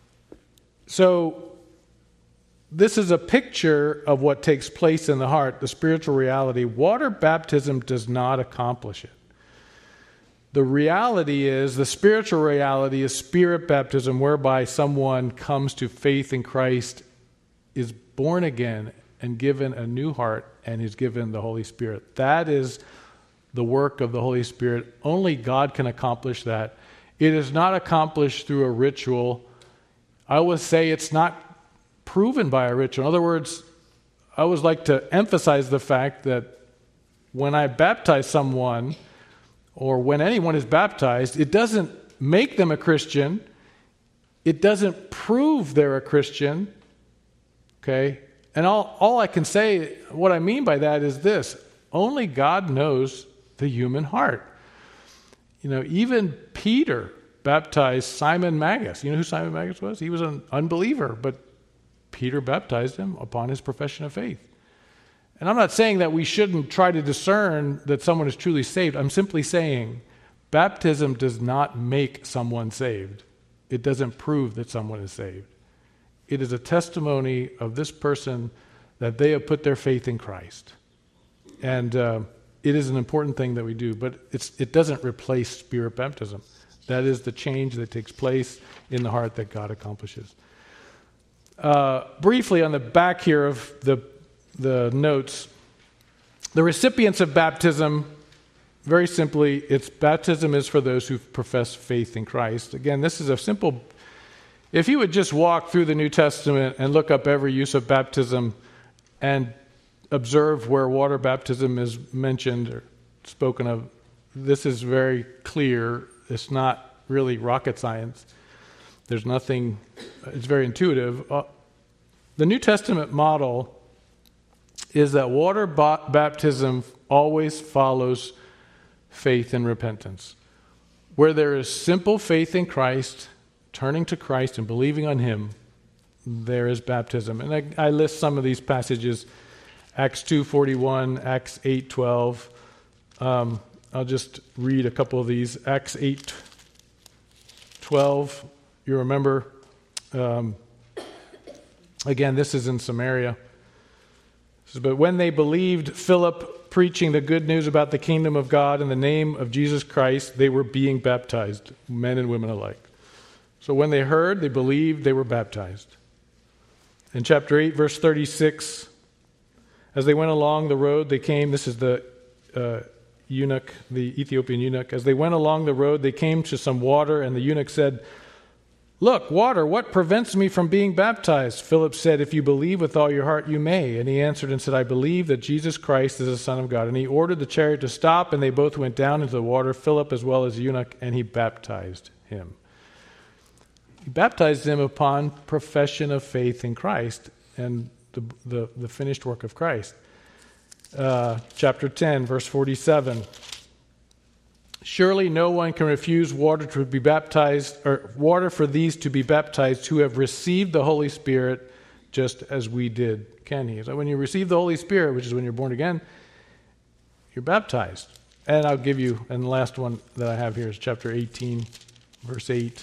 so this is a picture of what takes place in the heart, the spiritual reality. Water baptism does not accomplish it. The reality is, the spiritual reality is spirit baptism, whereby someone comes to faith in Christ, is born again, and given a new heart, and is given the Holy Spirit. That is the work of the Holy Spirit. Only God can accomplish that. It is not accomplished through a ritual. I always say it's not proven by a ritual. In other words, I always like to emphasize the fact that when I baptize someone, or when anyone is baptized, it doesn't make them a Christian. It doesn't prove they're a Christian. Okay? And all, all I can say, what I mean by that is this: only God knows the human heart. You know, even Peter baptized Simon Magus. You know who Simon Magus was? He was an unbeliever, but Peter baptized him upon his profession of faith. And I'm not saying that we shouldn't try to discern that someone is truly saved. I'm simply saying baptism does not make someone saved. It doesn't prove that someone is saved. It is a testimony of this person that they have put their faith in Christ. And uh, it is an important thing that we do, but it's, it doesn't replace spirit baptism. That is the change that takes place in the heart that God accomplishes. Uh, briefly, on the back here of the the notes, the recipients of baptism, very simply, it's baptism is for those who profess faith in Christ. Again, this is a simple, if you would just walk through the New Testament and look up every use of baptism and observe where water baptism is mentioned or spoken of, this is very clear. It's not really rocket science. There's nothing, it's very intuitive. Uh, the New Testament model is that water ba- baptism always follows faith and repentance. Where there is simple faith in Christ, turning to Christ and believing on Him, there is baptism. And I, I list some of these passages: Acts two forty-one, Acts eight twelve. Um, I'll just read a couple of these. Acts eight twelve, you remember, um, again, this is in Samaria. But when they believed Philip preaching the good news about the kingdom of God in the name of Jesus Christ, they were being baptized, men and women alike. So when they heard, they believed, they were baptized. In chapter eight, verse thirty-six, as they went along the road, they came, this is the uh, eunuch, the Ethiopian eunuch. As they went along the road, they came to some water, and the eunuch said, "Look, water, what prevents me from being baptized?" Philip said, "If you believe with all your heart, you may." And he answered and said, "I believe that Jesus Christ is the Son of God." And he ordered the chariot to stop, and they both went down into the water, Philip as well as the eunuch, and he baptized him. He baptized him upon profession of faith in Christ and the, the, the finished work of Christ. Uh, chapter ten, verse forty-seven. "Surely no one can refuse water to be baptized, or water for these to be baptized who have received the Holy Spirit just as we did." Can he? So when you receive the Holy Spirit, which is when you're born again, you're baptized. And I'll give you, and the last one that I have here is chapter eighteen, verse eight.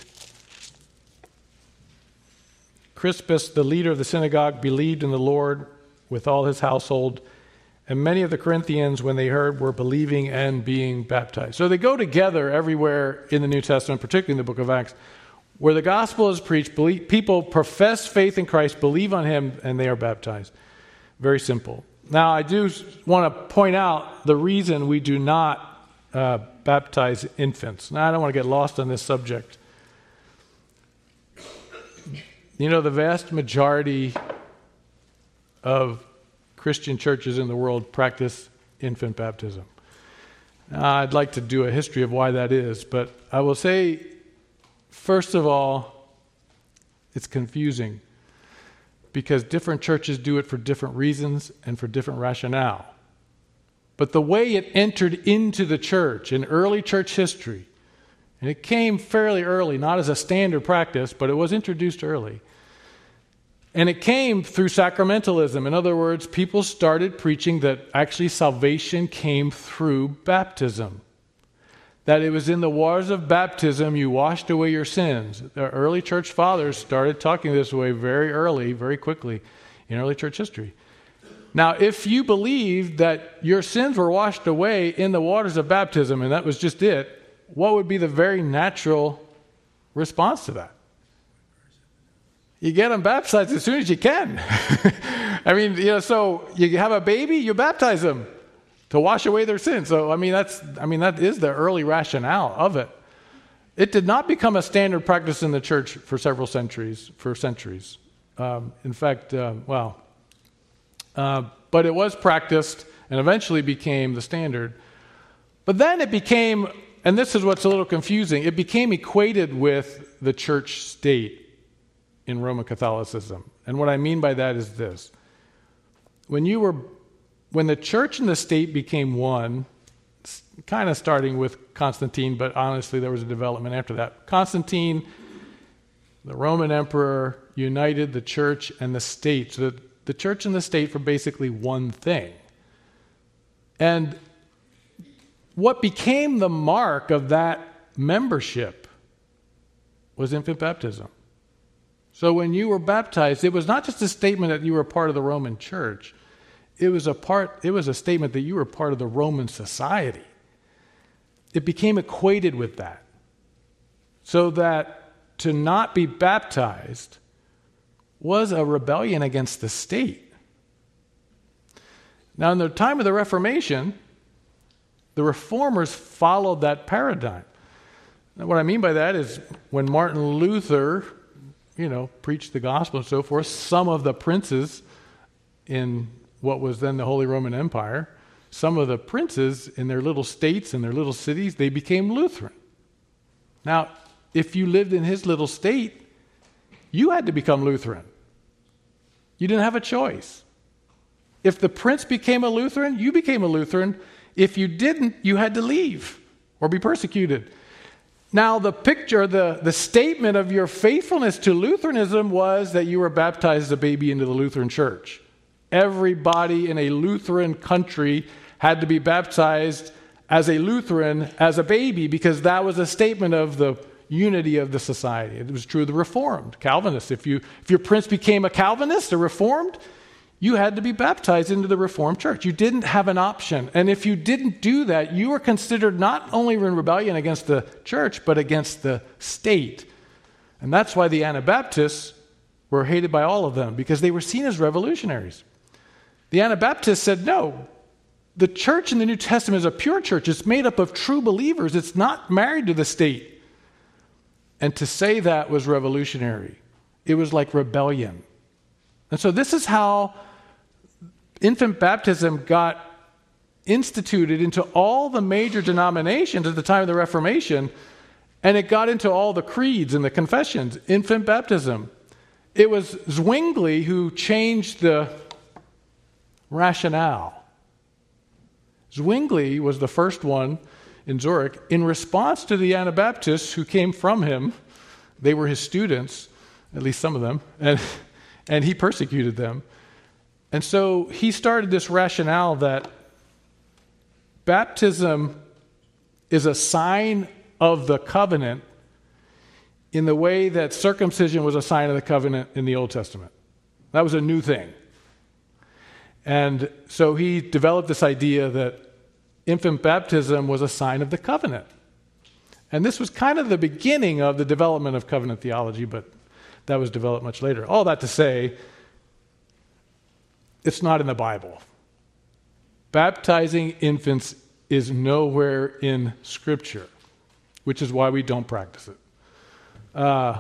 "Crispus, the leader of the synagogue, believed in the Lord with all his household. And many of the Corinthians, when they heard, were believing and being baptized." So they go together everywhere in the New Testament, particularly in the book of Acts, where the gospel is preached, believe, people profess faith in Christ, believe on Him, and they are baptized. Very simple. Now, I do want to point out the reason we do not uh, baptize infants. Now, I don't want to get lost on this subject. You know, the vast majority of Christian churches in the world practice infant baptism. Now, I'd like to do a history of why that is, but I will say, first of all, it's confusing because different churches do it for different reasons and for different rationale. But the way it entered into the church in early church history, And it came fairly early, not as a standard practice, but it was introduced early. And it came through sacramentalism. In other words, people started preaching that actually salvation came through baptism. That it was in the waters of baptism you washed away your sins. The early church fathers started talking this way very early, very quickly in early church history. Now, if you believed that your sins were washed away in the waters of baptism, and that was just it, what would be the very natural response to that? You get them baptized as soon as you can. I mean, you know, so you have a baby, you baptize them to wash away their sins. So, I mean, that's, I mean, that is the early rationale of it. It did not become a standard practice in the church for several centuries, for centuries. Um, in fact, uh, well, uh, but it was practiced and eventually became the standard. But then it became, and this is what's a little confusing, it became equated with the church state in Roman Catholicism. And what I mean by that is this. When you were, when the church and the state became one, kind of starting with Constantine, but honestly there was a development after that. Constantine, the Roman emperor, united the church and the state. So that the church and the state were basically one thing. And what became the mark of that membership was infant baptism. So when you were baptized, it was not just a statement that you were part of the Roman church. It was a part, it was a statement that you were part of the Roman society. It became equated with that. So that to not be baptized was a rebellion against the state. Now, in the time of the Reformation, the reformers followed that paradigm. Now, what I mean by that is when Martin Luther, you know, preached the gospel and so forth, some of the princes in what was then the Holy Roman Empire, some of the princes in their little states and their little cities, they became Lutheran. Now, if you lived in his little state, you had to become Lutheran. You didn't have a choice. If the prince became a Lutheran, you became a Lutheran. If you didn't, you had to leave or be persecuted. Now, the picture, the, the statement of your faithfulness to Lutheranism was that you were baptized as a baby into the Lutheran church. Everybody in a Lutheran country had to be baptized as a Lutheran, as a baby, because that was a statement of the unity of the society. It was true of the Reformed, Calvinists. If you if your prince became a Calvinist, a Reformed, you had to be baptized into the Reformed church. You didn't have an option. And if you didn't do that, you were considered not only in rebellion against the church, but against the state. And that's why the Anabaptists were hated by all of them, because they were seen as revolutionaries. The Anabaptists said, no, the church in the New Testament is a pure church. It's made up of true believers. It's not married to the state. And to say that was revolutionary. It was like rebellion. And so this is how infant baptism got instituted into all the major denominations at the time of the Reformation, and it got into all the creeds and the confessions, infant baptism. It was Zwingli who changed the rationale. Zwingli was the first one in Zurich in response to the Anabaptists who came from him. They were his students, at least some of them, and, and he persecuted them. And so he started this rationale that baptism is a sign of the covenant in the way that circumcision was a sign of the covenant in the Old Testament. That was a new thing. And so he developed this idea that infant baptism was a sign of the covenant. And this was kind of the beginning of the development of covenant theology, but that was developed much later. All that to say, it's not in the Bible. Baptizing infants is nowhere in Scripture, which is why we don't practice it. Uh,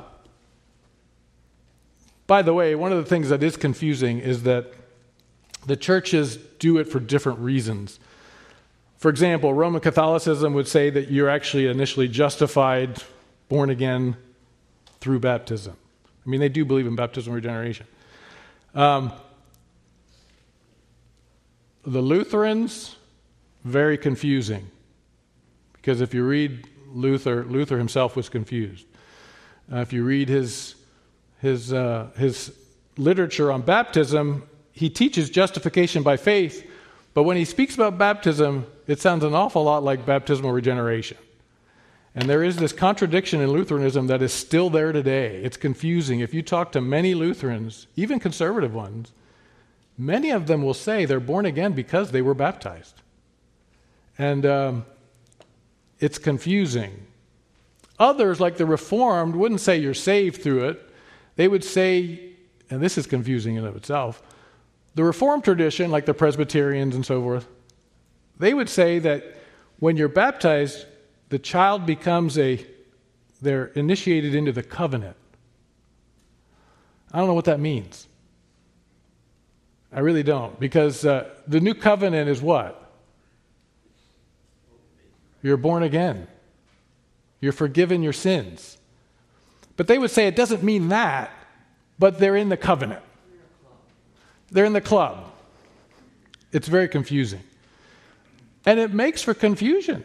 by the way, one of the things that is confusing is that the churches do it for different reasons. For example, Roman Catholicism would say that you're actually initially justified, born again, through baptism. I mean, they do believe in baptismal regeneration. Um, the Lutherans, very confusing. Because if you read Luther, Luther himself was confused. Uh, if you read his, his, uh, his literature on baptism, he teaches justification by faith, but when he speaks about baptism, it sounds an awful lot like baptismal regeneration. And there is this contradiction in Lutheranism that is still there today. It's confusing. If you talk to many Lutherans, even conservative ones, many of them will say they're born again because they were baptized. And um, it's confusing. Others, like the Reformed, wouldn't say you're saved through it. They would say, and this is confusing in and of itself, the Reformed tradition, like the Presbyterians and so forth, they would say that when you're baptized, the child becomes a, they're initiated into the covenant. I don't know what that means. I really don't, because uh, the new covenant is what? You're born again. You're forgiven your sins. But they would say it doesn't mean that, but they're in the covenant. They're in the club. It's very confusing. And it makes for confusion.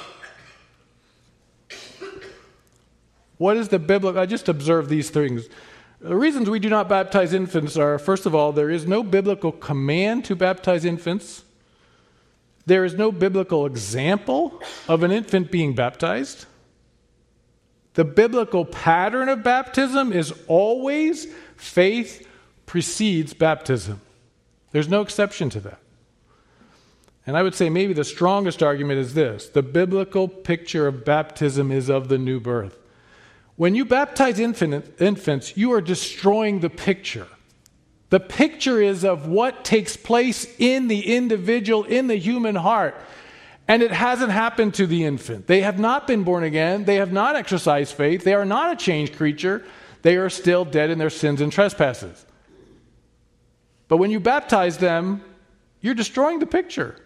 What is the biblical? I just observed these things. The reasons we do not baptize infants are, first of all, there is no biblical command to baptize infants. There is no biblical example of an infant being baptized. The biblical pattern of baptism is always faith precedes baptism. There's no exception to that. And I would say maybe the strongest argument is this: the biblical picture of baptism is of the new birth. When you baptize infant, infants, you are destroying the picture. The picture is of what takes place in the individual, in the human heart. And it hasn't happened to the infant. They have not been born again. They have not exercised faith. They are not a changed creature. They are still dead in their sins and trespasses. But when you baptize them, you're destroying the picture.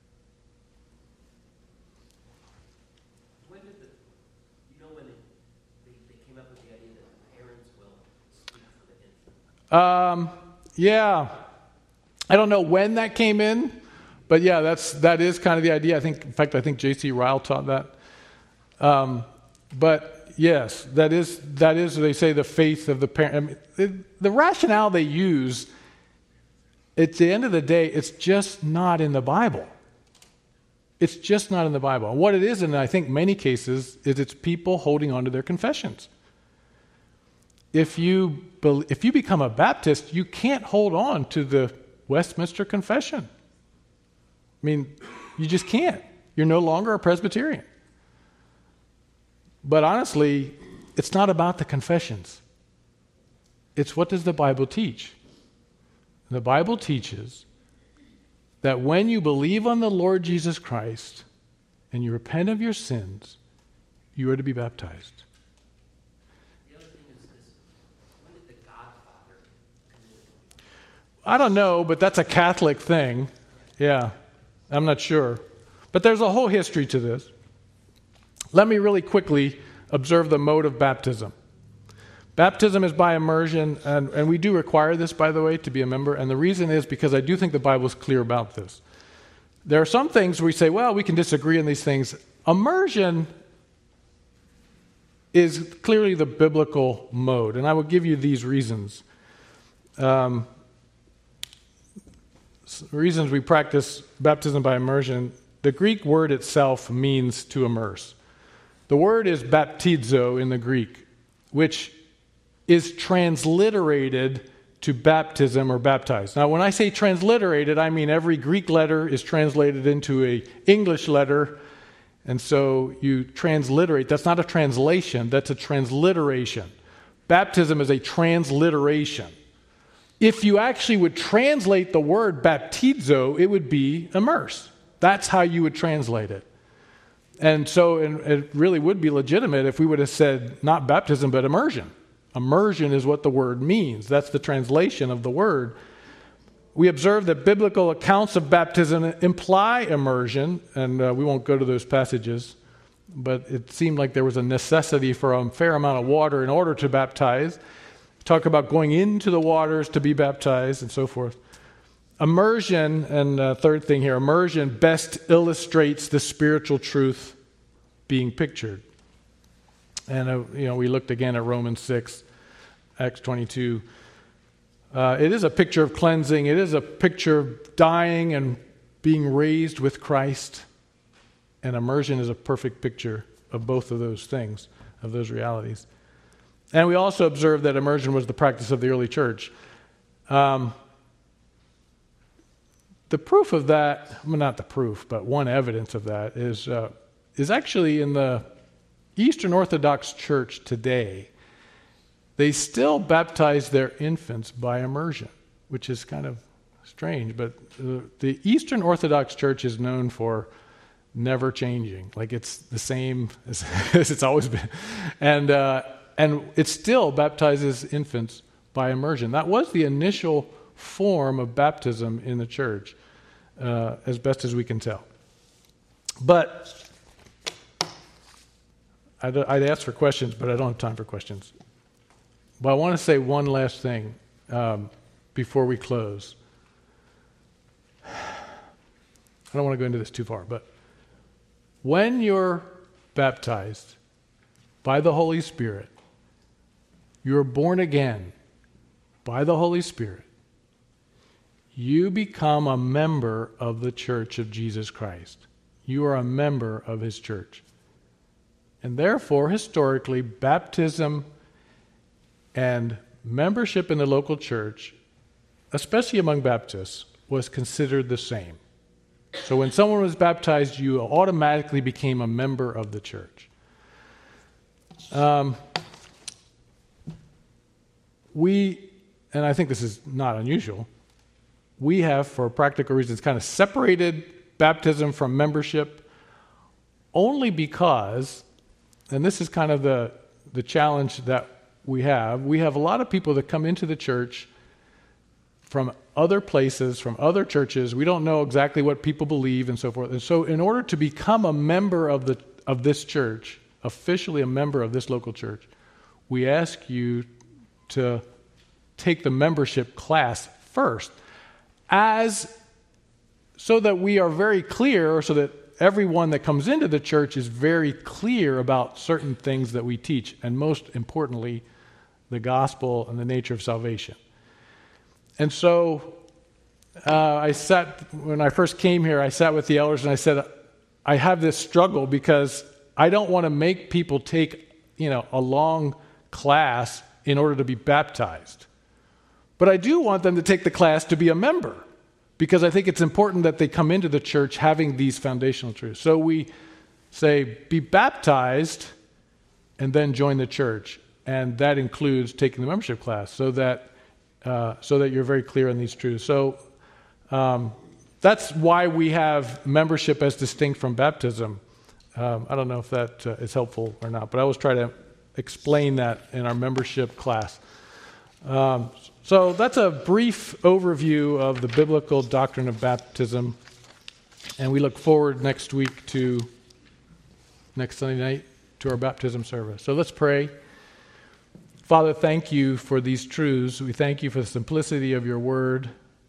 When did the, you know when they, they came up with the idea that the parents will speak for the infant? Um, yeah. I don't know when that came in, but yeah, that's that is kind of the idea. I think, in fact, I think J C Ryle taught that. Um, but yes, that is that is they say the faith of the parent. I mean, it, the rationale they use, at the end of the day, it's just not in the Bible. It's just not in the Bible. And what it is, in I think many cases, is it's people holding on to their confessions. If you if you become a Baptist, you can't hold on to the Westminster Confession. I mean, you just can't. You're no longer a Presbyterian. But honestly, it's not about the confessions. It's what does the Bible teach? The Bible teaches that when you believe on the Lord Jesus Christ and you repent of your sins, you are to be baptized. The other thing is this: when did the Godfather commit? I don't know, but that's a Catholic thing. Yeah, I'm not sure. But there's a whole history to this. Let me really quickly observe the mode of baptism. Baptism is by immersion, and, and we do require this, by the way, to be a member. And the reason is because I do think the Bible is clear about this. There are some things where we say, well, we can disagree on these things. Immersion is clearly the biblical mode, and I will give you these reasons. Um, reasons we practice baptism by immersion. The Greek word itself means to immerse. The word is baptizo in the Greek, which is transliterated to baptism or baptized. Now, when I say transliterated, I mean every Greek letter is translated into an English letter, and so you transliterate. That's not a translation, that's a transliteration. Baptism is a transliteration. If you actually would translate the word baptizo, it would be immerse. That's how you would translate it. And so and it really would be legitimate if we would have said not baptism, but immersion. Immersion is what the word means. That's the translation of the word. We observe that biblical accounts of baptism imply immersion, and uh, we won't go to those passages, but it seemed like there was a necessity for a fair amount of water in order to baptize. Talk about going into the waters to be baptized and so forth. Immersion, and uh, third thing here, immersion best illustrates the spiritual truth being pictured. And, uh, you know, we looked again at Romans six, Acts twenty-two. Uh, it is a picture of cleansing. It is a picture of dying and being raised with Christ. And immersion is a perfect picture of both of those things, of those realities. And we also observed that immersion was the practice of the early church. Um, the proof of that, well, not the proof, but one evidence of that is uh, is actually in the Eastern Orthodox Church today. They still baptize their infants by immersion, which is kind of strange. But the, the Eastern Orthodox Church is known for never changing. Like it's the same as, as it's always been. And uh, and it still baptizes infants by immersion. That was the initial form of baptism in the church, uh, as best as we can tell. But I'd, I'd ask for questions, but I don't have time for questions. But I want to say one last thing um, before we close. I don't want to go into this too far, but when you're baptized by the Holy Spirit, you're born again by the Holy Spirit, you become a member of the church of Jesus Christ. You are a member of his church. And therefore, historically, baptism and membership in the local church, especially among Baptists, was considered the same. So when someone was baptized, you automatically became a member of the church. Um, we, and I think this is not unusual, we have, for practical reasons, kind of separated baptism from membership only because, and this is kind of the, the challenge that we have, we have a lot of people that come into the church from other places, from other churches. We don't know exactly what people believe and so forth. And so in order to become a member of the of this church, officially a member of this local church, we ask you to take the membership class first, as so that we are very clear, or so that everyone that comes into the church is very clear about certain things that we teach, and most importantly, the gospel and the nature of salvation. And so uh, I sat, when I first came here, I sat with the elders and I said, I have this struggle because I don't want to make people take, you know, a long class in order to be baptized. But I do want them to take the class to be a member, because I think it's important that they come into the church having these foundational truths. So we say, be baptized and then join the church. And that includes taking the membership class, so that uh, so that you're very clear on these truths. So um, that's why we have membership as distinct from baptism. Um, I don't know if that uh, is helpful or not, but I always try to explain that in our membership class. Um, so that's a brief overview of the biblical doctrine of baptism, and we look forward next week to, next Sunday night, to our baptism service. So let's pray. Father, thank you for these truths. We thank you for the simplicity of your word.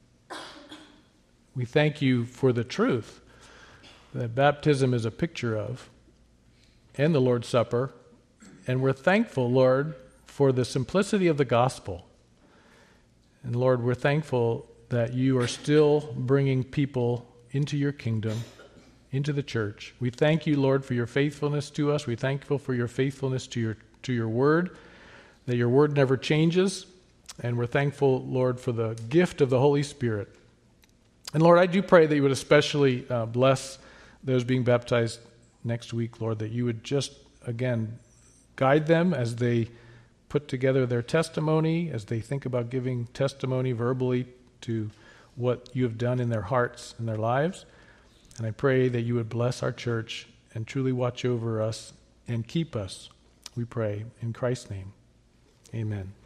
We thank you for the truth that baptism is a picture of, and the Lord's Supper. And we're thankful, Lord, for the simplicity of the gospel. And Lord, we're thankful that you are still bringing people into your kingdom, into the church. We thank you, Lord, for your faithfulness to us. We're thankful for your faithfulness to your to your word, that your word never changes. And we're thankful, Lord, for the gift of the Holy Spirit. And Lord, I do pray that you would especially uh, bless those being baptized next week, Lord, that you would just, again, guide them as they put together their testimony, as they think about giving testimony verbally to what you have done in their hearts and their lives. And I pray that you would bless our church and truly watch over us and keep us, we pray, in Christ's name. Amen.